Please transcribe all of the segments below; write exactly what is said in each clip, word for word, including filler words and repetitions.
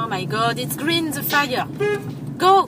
Oh my god, it's green, the fire. Go!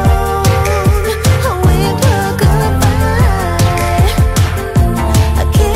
I can't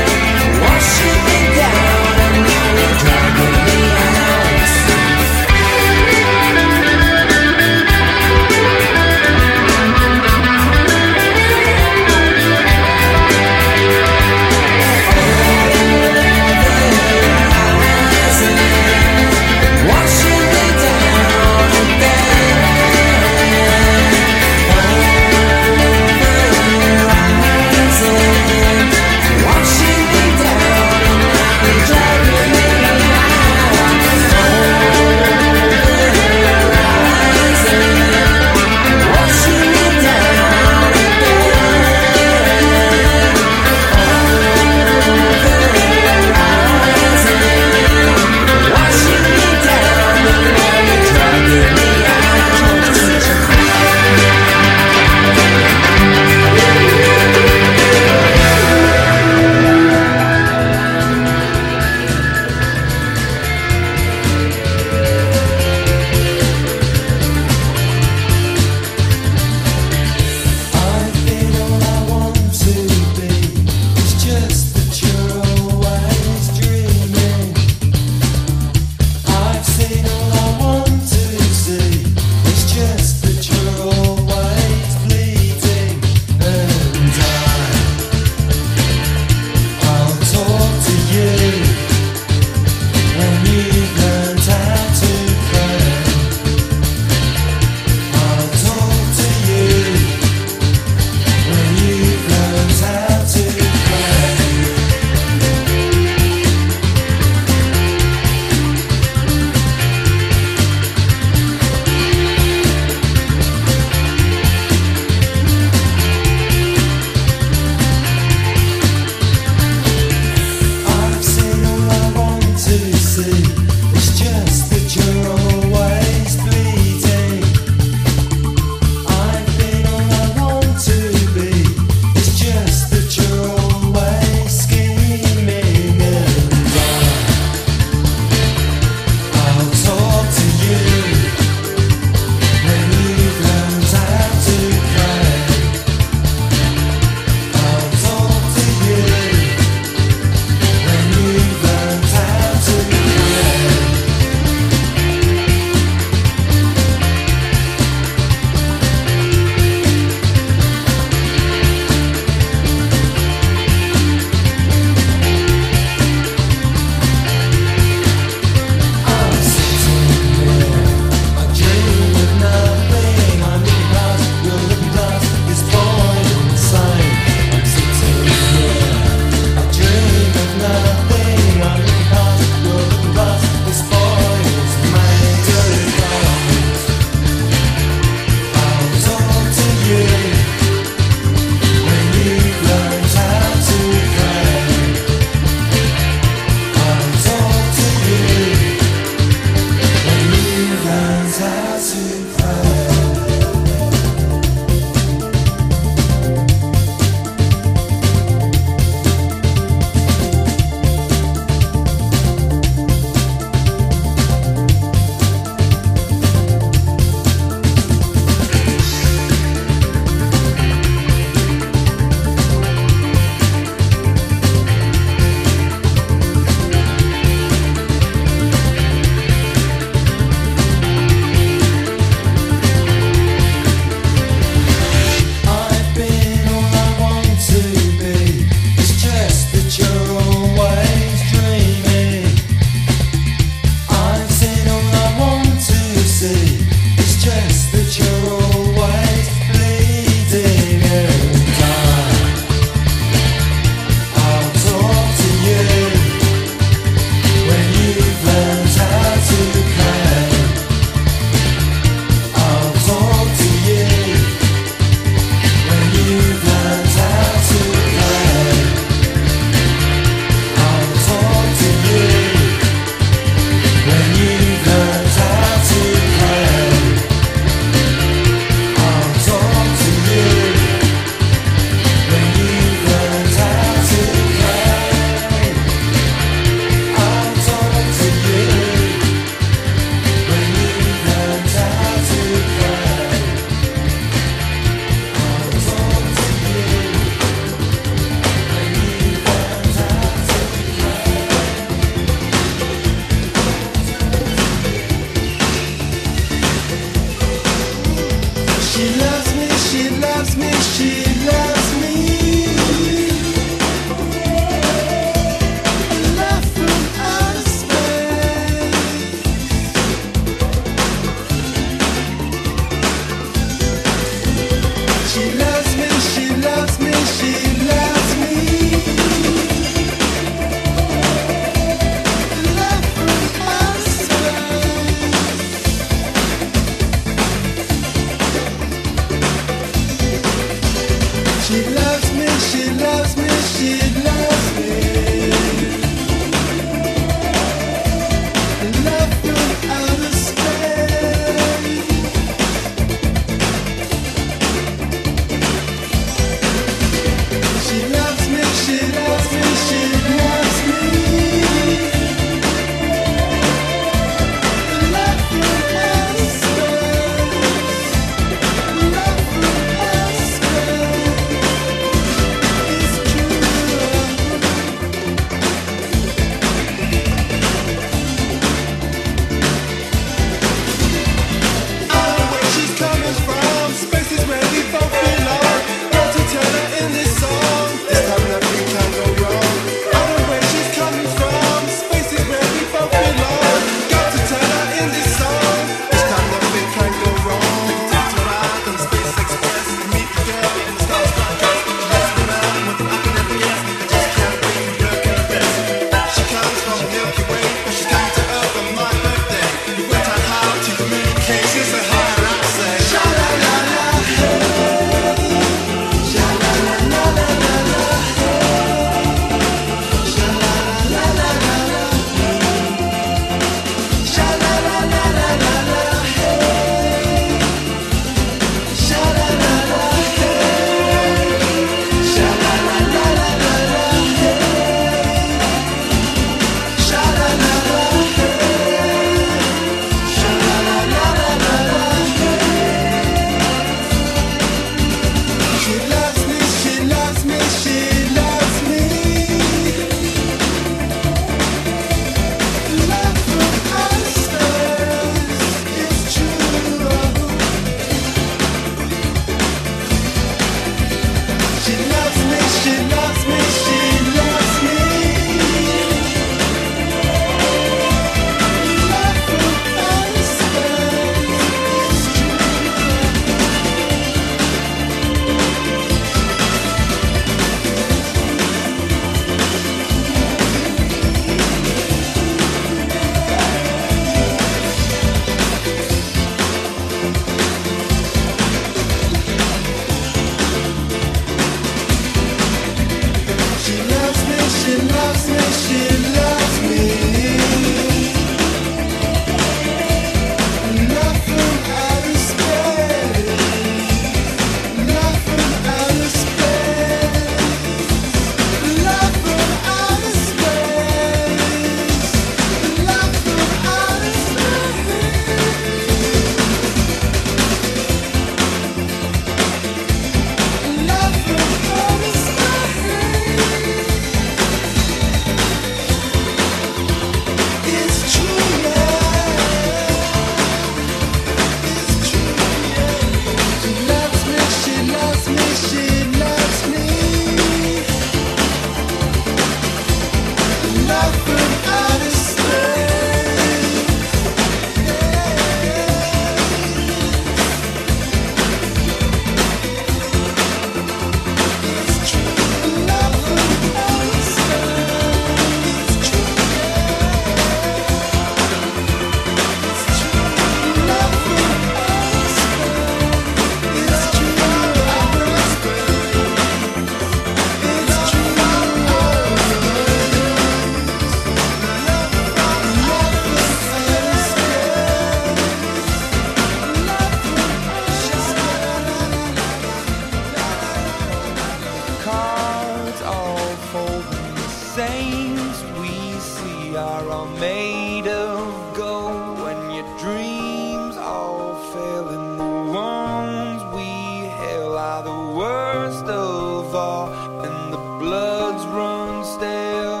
are all made of gold. When your dreams all fail and the ones we hail are the worst of all, and the bloods run stale.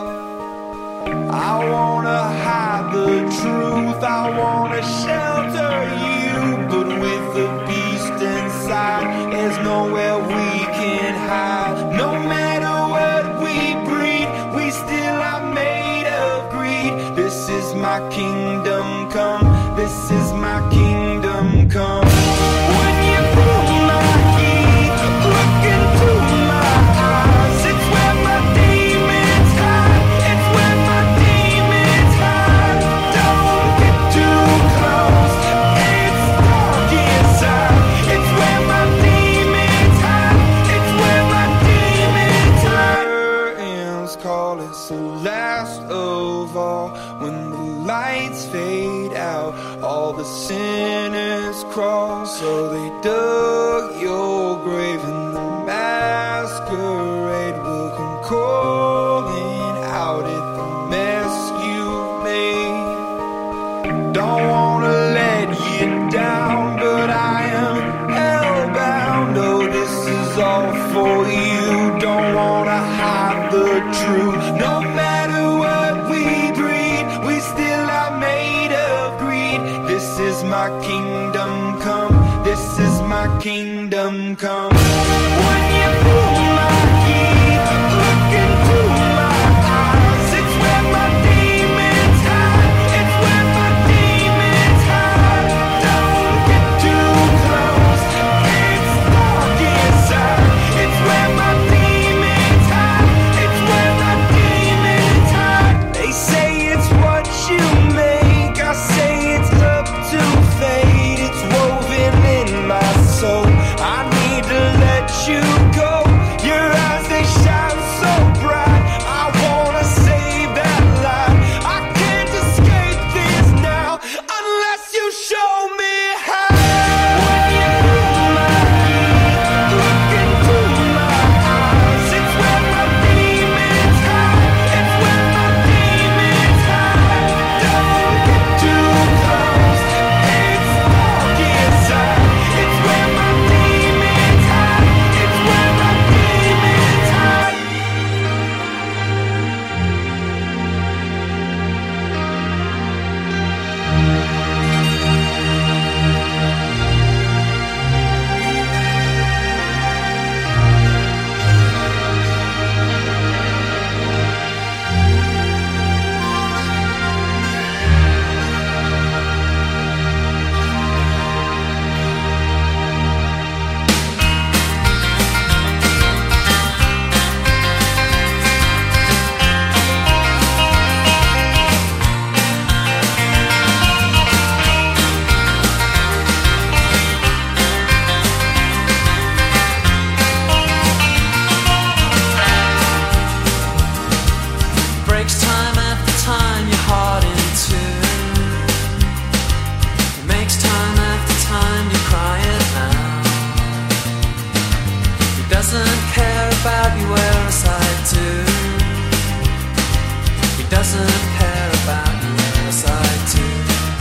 I wanna hide the truth, I wanna shelter you, but with the beast inside, there's nowhere we can hide. No matter what we breed, we still are made of greed. This is my kingdom come, this is my kingdom come. When you feel my heat, look into my eyes, it's where my demons hide, it's where my demons hide. Don't get too close, it's dark inside, it's where my demons hide, it's where my demons hide. Curtains call, it's the last of all. When the lights fade out, all the sinners crawl. So they dug your grave and the masquerade will come calling out at the mess you made. Don't wanna let you down, but I am hellbound. Oh, this is all for you. Don't wanna hide the truth. No matter what we breed, we still are made of greed. This is my kingdom come, this is my kingdom come. When you feel my heat, look into my eyes, it's where my demons hide, it's where my demons hide. Don't get too close, it's dark inside, it's where my demons hide, it's where my demons hide. They say it's what you make, I say it's up to fate. It's woven in my soul, I need to let you go. Your eyes, they shine so bright, I wanna save that light. I can't escape this now, unless you show me how. When you feel my heat, look into my eyes, it's where my demons hide, it's where my demons hide. Don't get too close, it's dark inside, it's where my demons hide, it's where my demons hide. Breaks time after time, your heart in two. It makes time after time, you cry it out. He doesn't care about you, whereas I do. He doesn't care about you, whereas I do.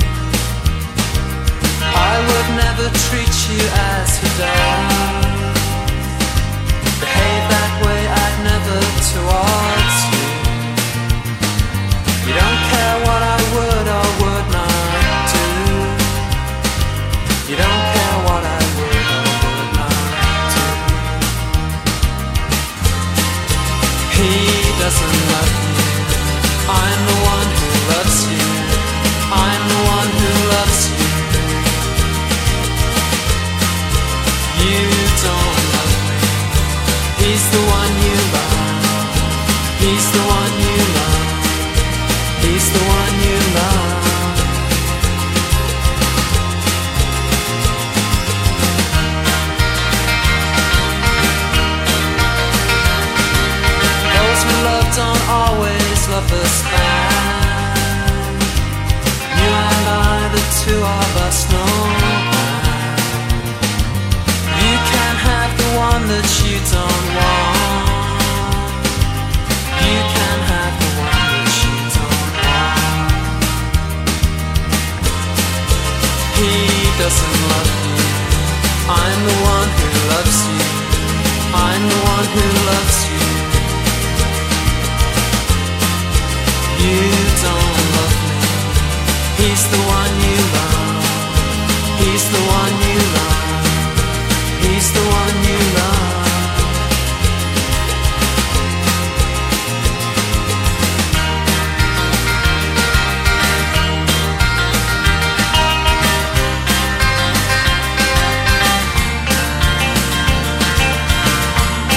I would never treat you as he does. Behave that way, I'd never towards you. You don't care what I would or would not do. You don't care what I would or would not do. He doesn't love you, I'm the one who loves you. I'm the one who loves you. You don't love me, he's the one you love. He's the one you love. He's the one you love. Those we love don't always love us back. You and I, the two of us, know that. You can have the one that you don't want. You can have the one that you don't want. doesn't love you. I'm the one who loves you. I'm the one who loves you. You don't love me. He's the one you love. He's the one you love. He's the one you love.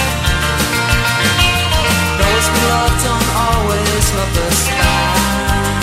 Those we love don't always love us back.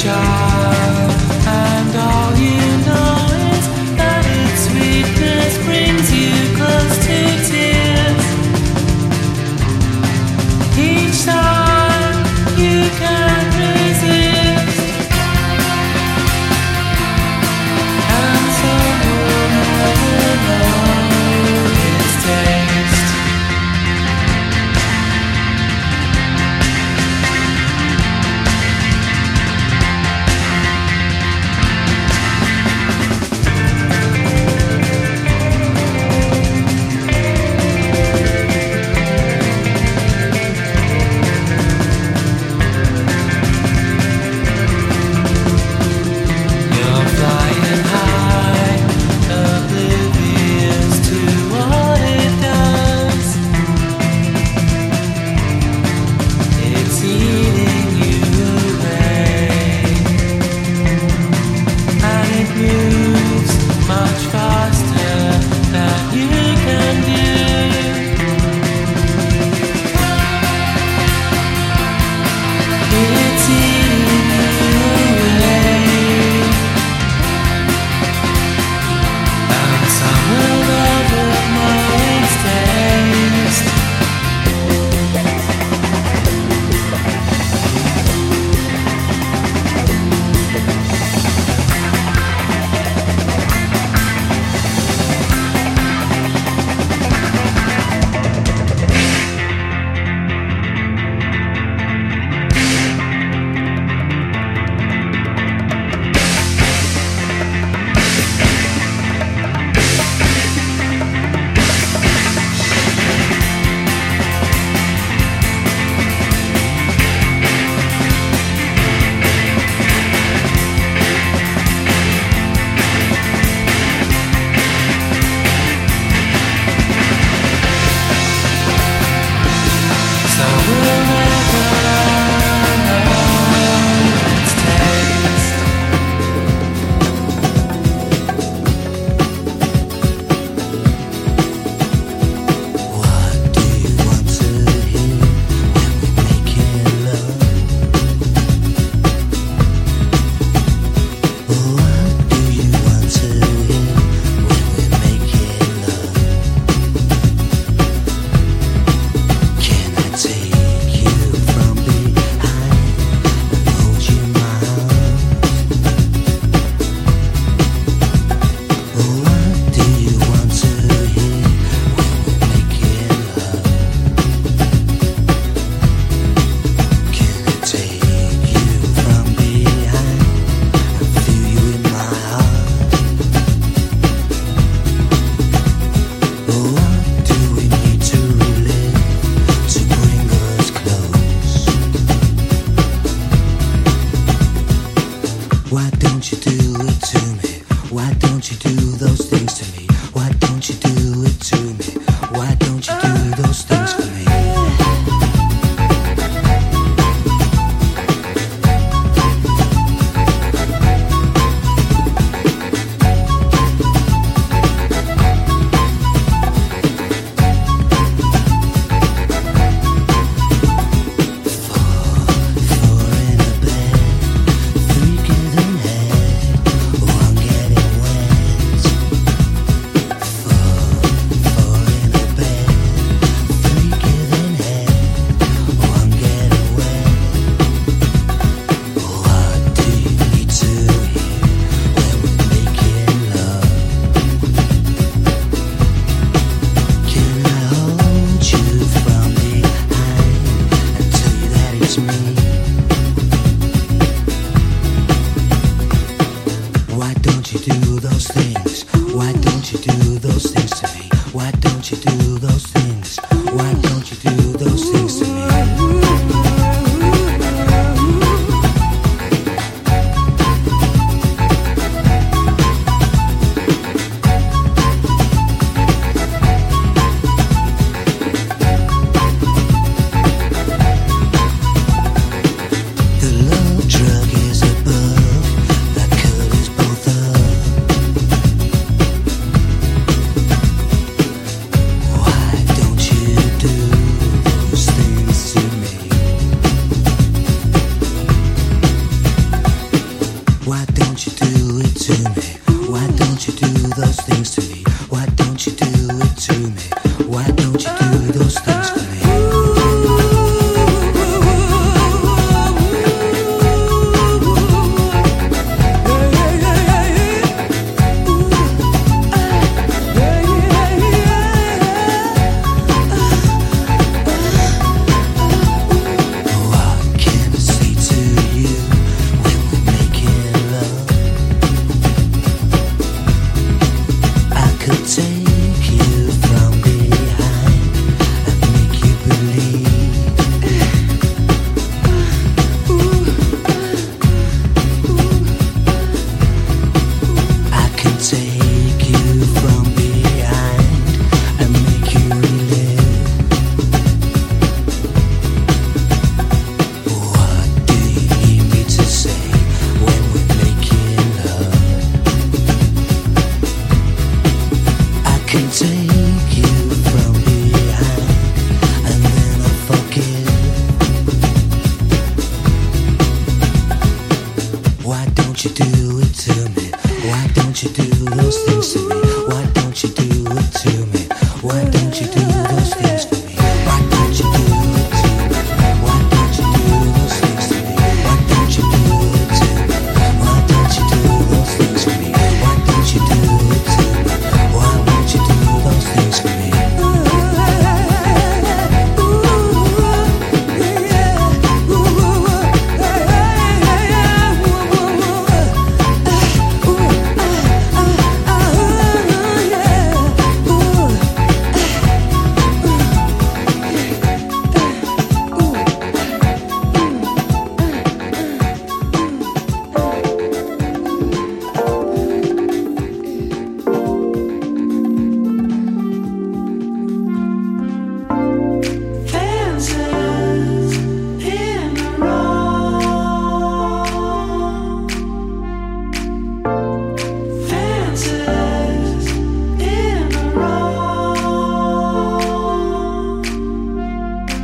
jar, and all you know is that its sweetness brings you close to tears. Each time you can't resist, and so you'll never know its taste.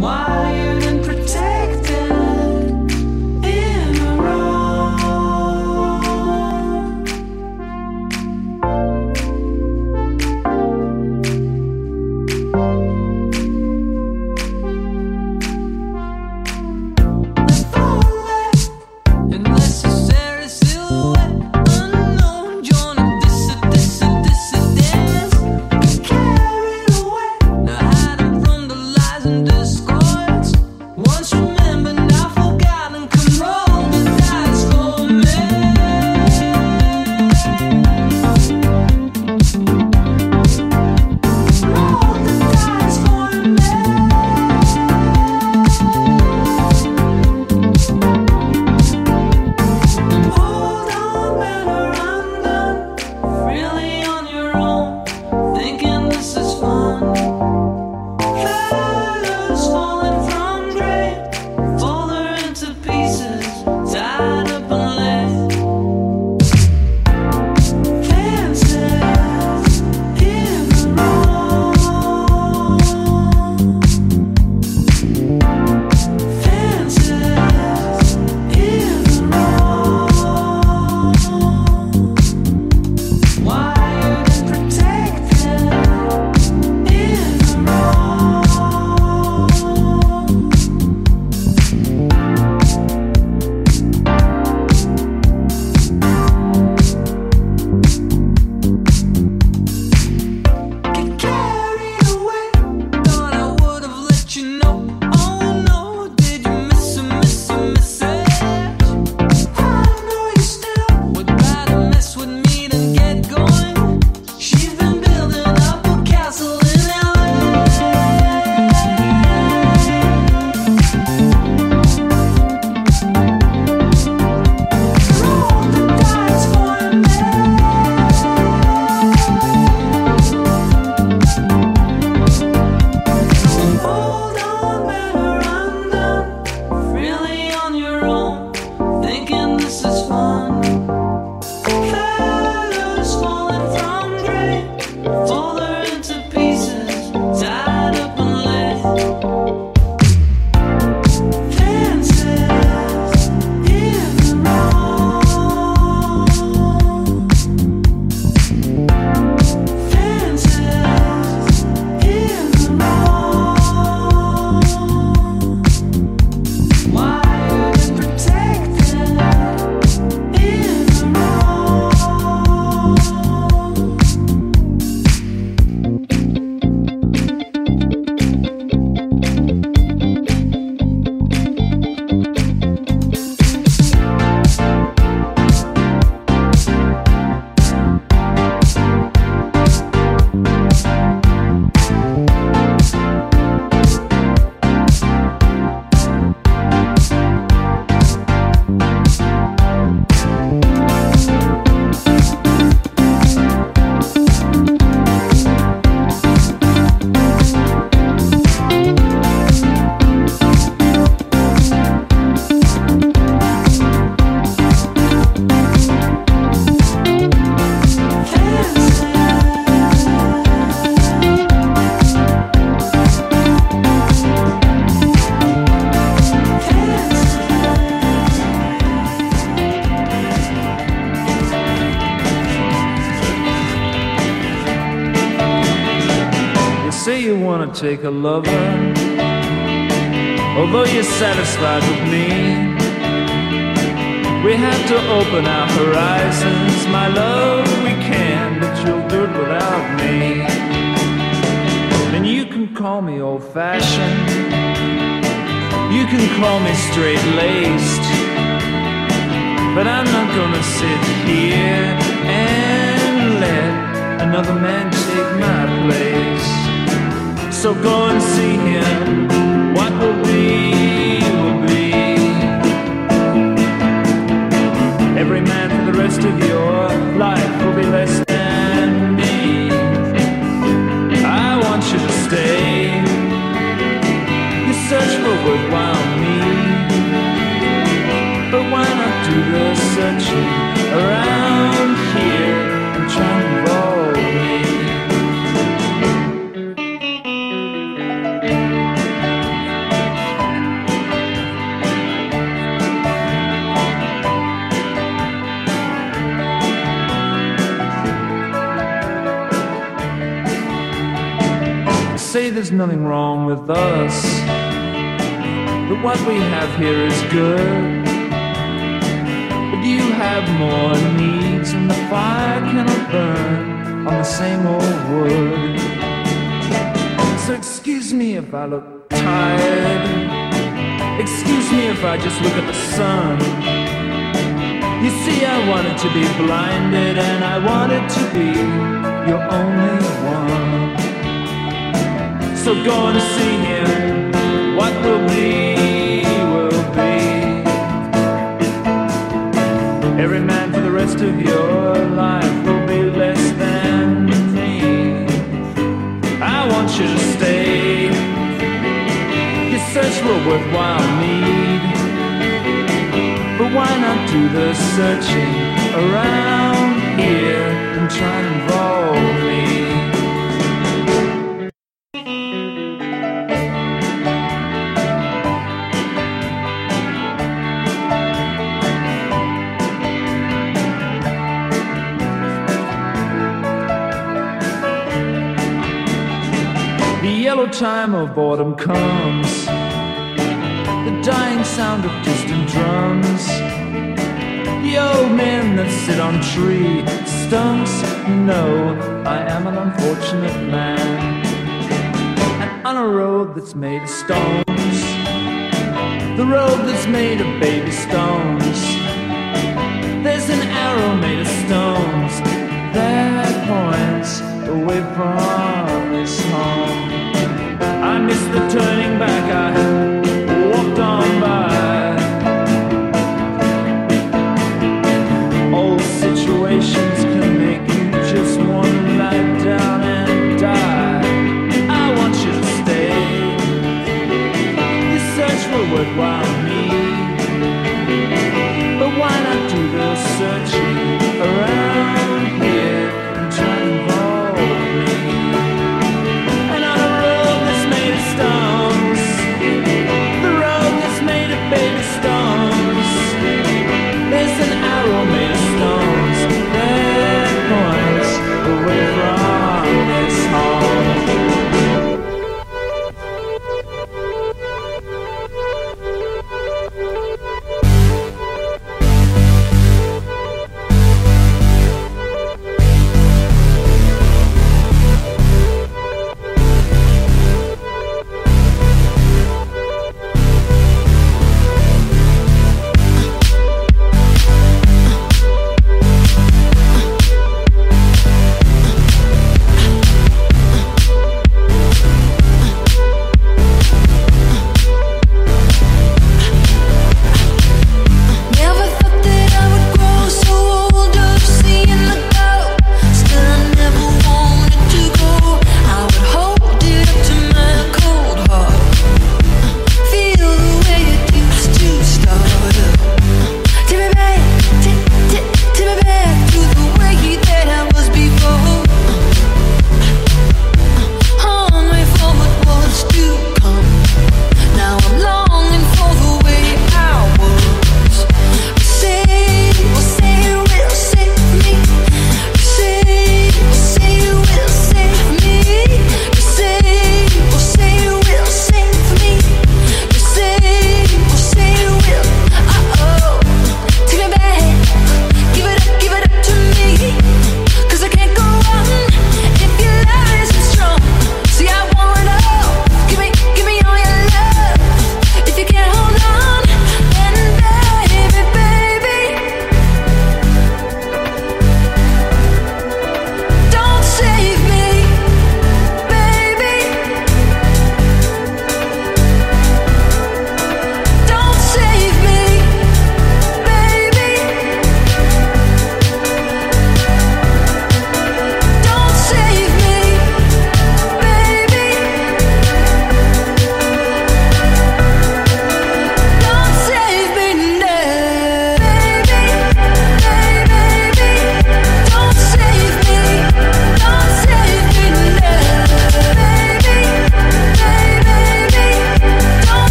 wired and protected in a row. Unnecessary silhouette, unknown, join a dis- dis- dissidence. Carried away, now hiding from the lies and discords. Once remembered, now forgotten. Come roll the dice for me. Roll the dice for me. Hold on, better undone. Really on your own, thinking this is fun. Feathers falling from grace, folder into pieces, tied up and left. Fences in the road. Fences in the road. Wired and protected in the road. Get carried away. Thought I would have let you know. Oh no, did you miss a miss a message? I know you still would rather mess with me than get going. She's been building up a castle in L A. Roll the dice for me. Hold on, better undone. Really on your own, thinking this is fun. Feathers falling from grace, folder into pieces, tied up and left. Fences in the road. Fences in the road. Wired and protected in the road. You say you wanna take a lover, although you're satisfied with me. We have to open our horizons, my love, we can, but you'll do it without me. And you can call me old-fashioned, you can call me straight-laced, but I'm not gonna sit here and let another man take my place. So go and see him, what will be, will be. Every man for the rest of your life will be less than me. I want you to stay, you search for worthwhile me, but why not do the searching around here and try to involve me? there's nothing wrong with us, that what we have here is good. But you have more needs, and the fire cannot burn on the same old wood. So excuse me if I look tired, excuse me if I just look at the sun. You see, I wanted to be blinded, and I wanted to be your only one. So go and see him, what will be, will be. Every man for the rest of your life will be less than me. I want you to stay, you search for a worthwhile need. But why not do the searching around here and try and involve me? The yellow time of boredom comes, the dying sound of distant drums, the old men that sit on tree stumps know I am an unfortunate man. And on a road that's made of stones, the road that's made of baby stones, there's an arrow made of stones that points away from this home. I miss the turning back I walked on by. Old situations can make you just want to lie down and die. I want you to stay, you search for a worthwhile need. But why not do the searching around here and try and involve me? And on a road that's made of stones, the road that's made of baby stones, there's an arrow made of stones that points away from this home.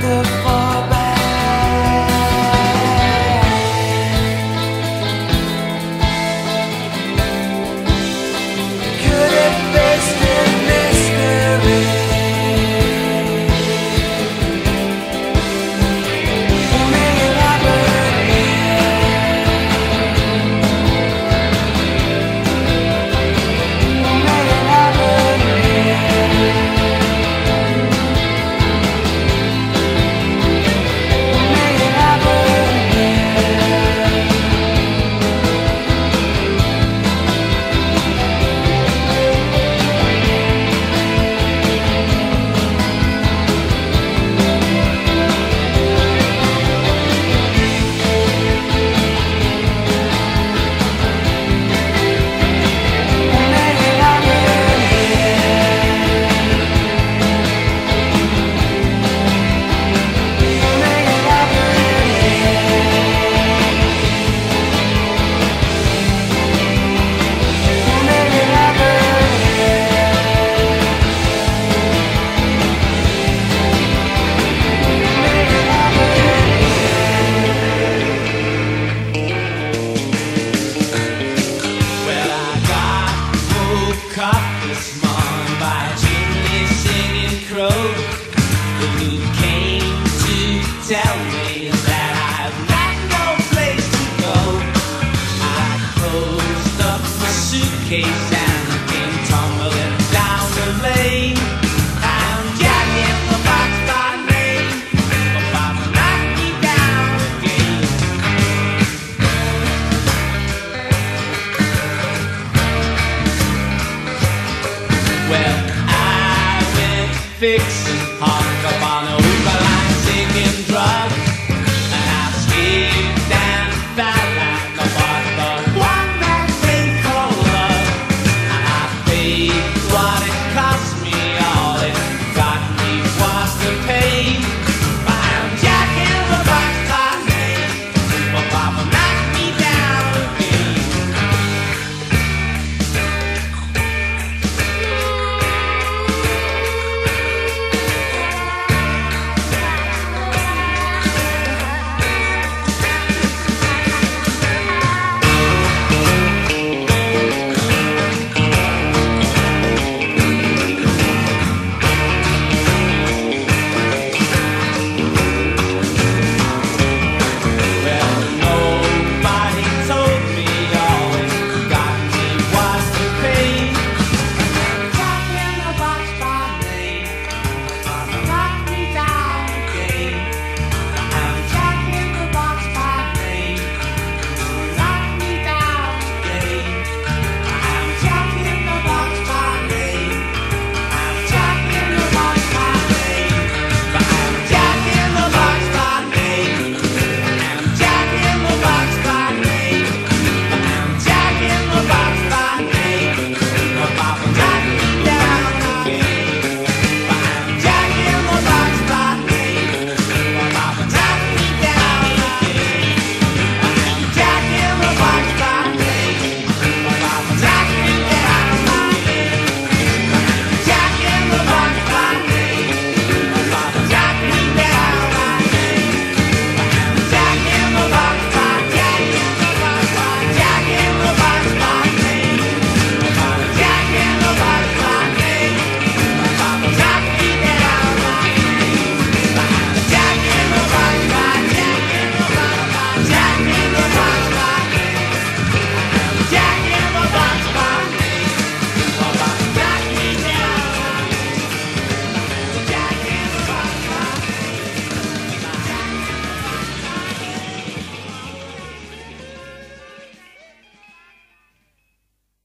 Fix